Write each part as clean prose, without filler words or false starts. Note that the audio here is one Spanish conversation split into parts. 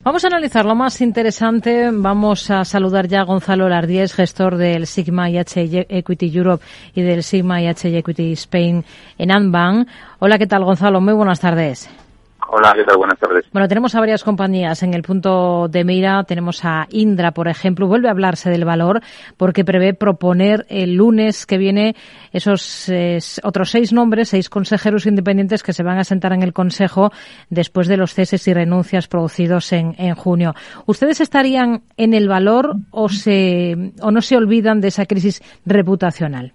Vamos a analizar lo más interesante. Vamos a saludar ya a Gonzalo Lardíez, gestor del Sigma IH Equity Europe y del Sigma IH Equity Spain en Anbank. Hola, ¿qué tal, Gonzalo? Muy buenas tardes. Hola, ¿qué tal? Buenas tardes. Bueno, tenemos a varias compañías en el punto de mira. Tenemos a Indra, por ejemplo. Vuelve a hablarse del valor porque prevé proponer el lunes que viene esos otros 6 nombres, 6 consejeros independientes que se van a sentar en el Consejo después de los ceses y renuncias producidos en junio. ¿Ustedes estarían en el valor o no se olvidan de esa crisis reputacional?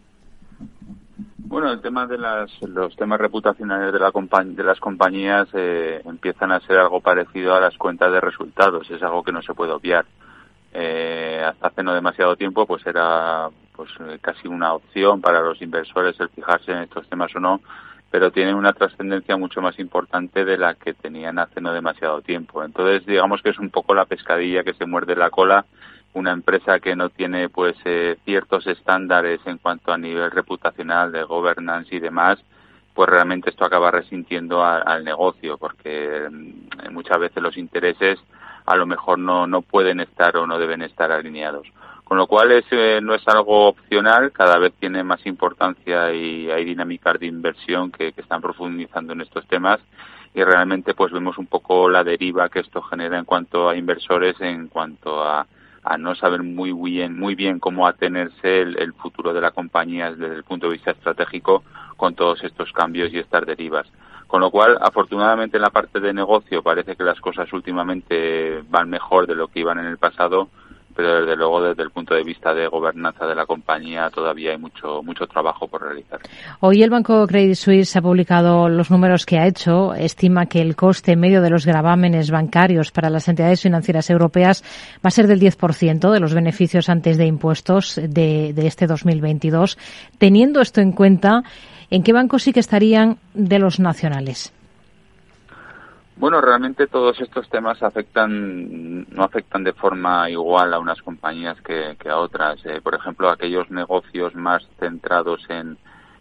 Bueno, el tema de los temas reputacionales de las compañías empiezan a ser algo parecido a las cuentas de resultados. Es algo que no se puede obviar. Hasta hace no demasiado tiempo, pues era casi una opción para los inversores el fijarse en estos temas o no, pero tienen una trascendencia mucho más importante de la que tenían hace no demasiado tiempo. Entonces, digamos que es un poco la pescadilla que se muerde la cola. Una empresa que no tiene ciertos estándares en cuanto a nivel reputacional, de governance y demás, pues realmente esto acaba resintiendo al negocio, porque muchas veces los intereses a lo mejor no pueden estar o no deben estar alineados. Con lo cual no es algo opcional, cada vez tiene más importancia y hay dinámicas de inversión que están profundizando en estos temas, y realmente pues vemos un poco la deriva que esto genera en cuanto a inversores, en cuanto a no saber muy bien cómo atenerse el futuro de la compañía desde el punto de vista estratégico con todos estos cambios y estas derivas. Con lo cual, afortunadamente en la parte de negocio parece que las cosas últimamente van mejor de lo que iban en el pasado, pero desde luego desde el punto de vista de gobernanza de la compañía todavía hay mucho trabajo por realizar. Hoy el Banco Credit Suisse ha publicado los números que ha hecho. Estima que el coste medio de los gravámenes bancarios para las entidades financieras europeas va a ser del 10% de los beneficios antes de impuestos de este 2022. Teniendo esto en cuenta, ¿en qué bancos sí que estarían de los nacionales? Bueno, realmente todos estos temas no afectan de forma igual a unas compañías que a otras. Por ejemplo, aquellos negocios más centrados en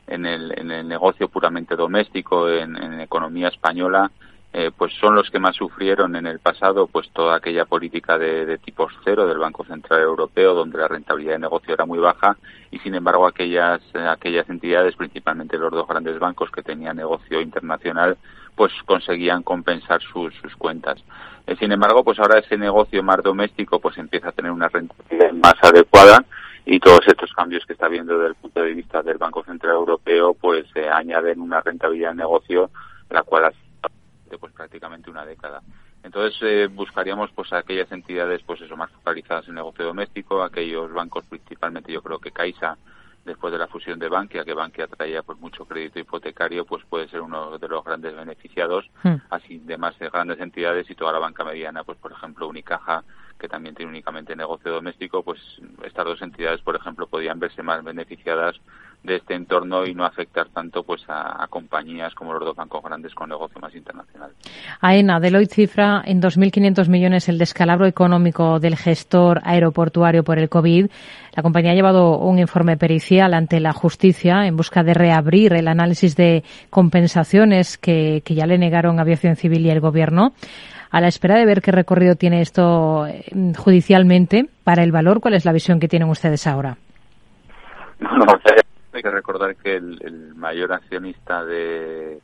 el negocio puramente doméstico, en economía española, pues son los que más sufrieron en el pasado, pues toda aquella política de tipos cero del Banco Central Europeo, donde la rentabilidad de negocio era muy baja, y sin embargo aquellas entidades, principalmente los 2 grandes bancos que tenían negocio internacional, pues conseguían compensar sus cuentas. Sin embargo, pues ahora ese negocio más doméstico pues empieza a tener una rentabilidad más adecuada, y todos estos cambios que está viendo desde el punto de vista del Banco Central Europeo pues añaden una rentabilidad de negocio la cual ha sido pues prácticamente una década. Entonces buscaríamos pues aquellas entidades pues más focalizadas en el negocio doméstico, aquellos bancos, principalmente yo creo que Caixa, después de la fusión de Bankia, que Bankia traía pues mucho crédito hipotecario, pues puede ser uno de los grandes beneficiados, así de más grandes entidades, y toda la banca mediana, pues por ejemplo Unicaja, que también tiene únicamente negocio doméstico, pues estas 2 entidades, por ejemplo, podrían verse más beneficiadas de este entorno y no afectar tanto pues a compañías como los 2 bancos grandes con negocio más internacional. AENA, Deloitte cifra en 2.500 millones el descalabro económico del gestor aeroportuario por el COVID. La compañía ha llevado un informe pericial ante la justicia en busca de reabrir el análisis de compensaciones que ya le negaron Aviación Civil y el Gobierno. A la espera de ver qué recorrido tiene esto judicialmente para el valor, ¿cuál es la visión que tienen ustedes ahora? Bueno, hay que recordar que el mayor accionista de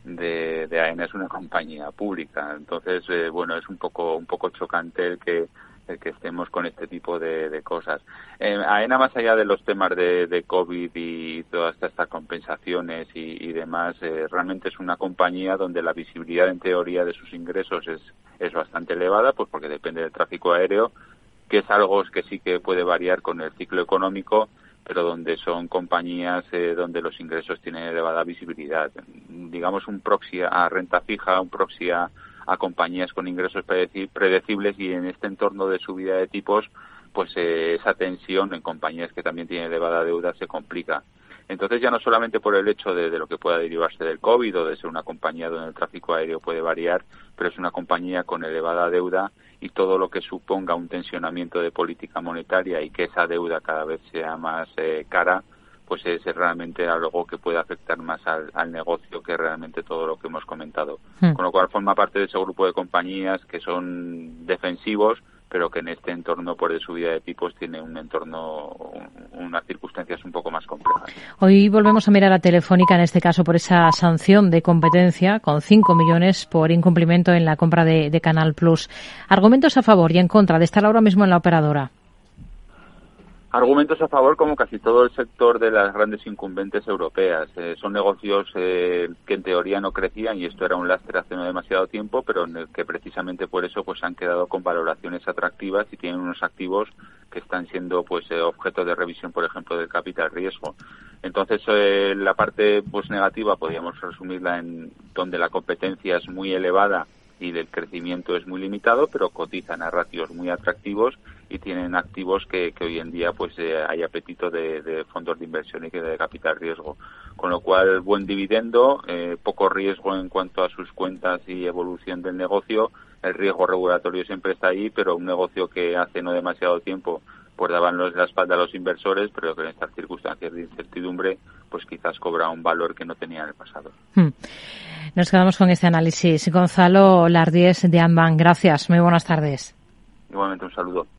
AENA es una compañía pública. Entonces, bueno, es un poco chocante el que estemos con este tipo de cosas. AENA, más allá de los temas de COVID y todas estas compensaciones y demás, realmente es una compañía donde la visibilidad en teoría de sus ingresos es bastante elevada, pues porque depende del tráfico aéreo, que es algo que sí que puede variar con el ciclo económico, pero donde son compañías donde los ingresos tienen elevada visibilidad. Digamos un proxy a renta fija, un proxy a compañías con ingresos predecibles, y en este entorno de subida de tipos, pues esa tensión en compañías que también tienen elevada deuda se complica. Entonces ya no solamente por el hecho de lo que pueda derivarse del COVID o de ser una compañía donde el tráfico aéreo puede variar, pero es una compañía con elevada deuda, y todo lo que suponga un tensionamiento de política monetaria y que esa deuda cada vez sea más cara, pues es realmente algo que puede afectar más al negocio que realmente todo lo que hemos comentado. Con lo cual forma parte de ese grupo de compañías que son defensivos, pero que en este entorno por de subida de tipos tiene un entorno, unas circunstancias un poco más complejas. Hoy volvemos a mirar a Telefónica, en este caso por esa sanción de competencia con 5 millones por incumplimiento en la compra de Canal Plus. Argumentos a favor y en contra de estar ahora mismo en la operadora. Argumentos a favor, como casi todo el sector de las grandes incumbentes europeas. Son negocios que en teoría no crecían y esto era un lastre hace no demasiado tiempo, pero en el que precisamente por eso pues han quedado con valoraciones atractivas y tienen unos activos que están siendo pues objeto de revisión, por ejemplo, del capital riesgo. Entonces, la parte pues negativa podríamos resumirla en donde la competencia es muy elevada y del crecimiento es muy limitado, pero cotizan a ratios muy atractivos y tienen activos que hoy en día pues hay apetito de fondos de inversión y que de capital riesgo. Con lo cual, buen dividendo, poco riesgo en cuanto a sus cuentas y evolución del negocio. El riesgo regulatorio siempre está ahí, pero un negocio que hace no demasiado tiempo pues daban la espalda a los inversores, pero que en estas circunstancias de incertidumbre pues quizás cobra un valor que no tenía en el pasado. Nos quedamos con este análisis. Gonzalo Lardíez de Anban, gracias. Muy buenas tardes. Igualmente un saludo.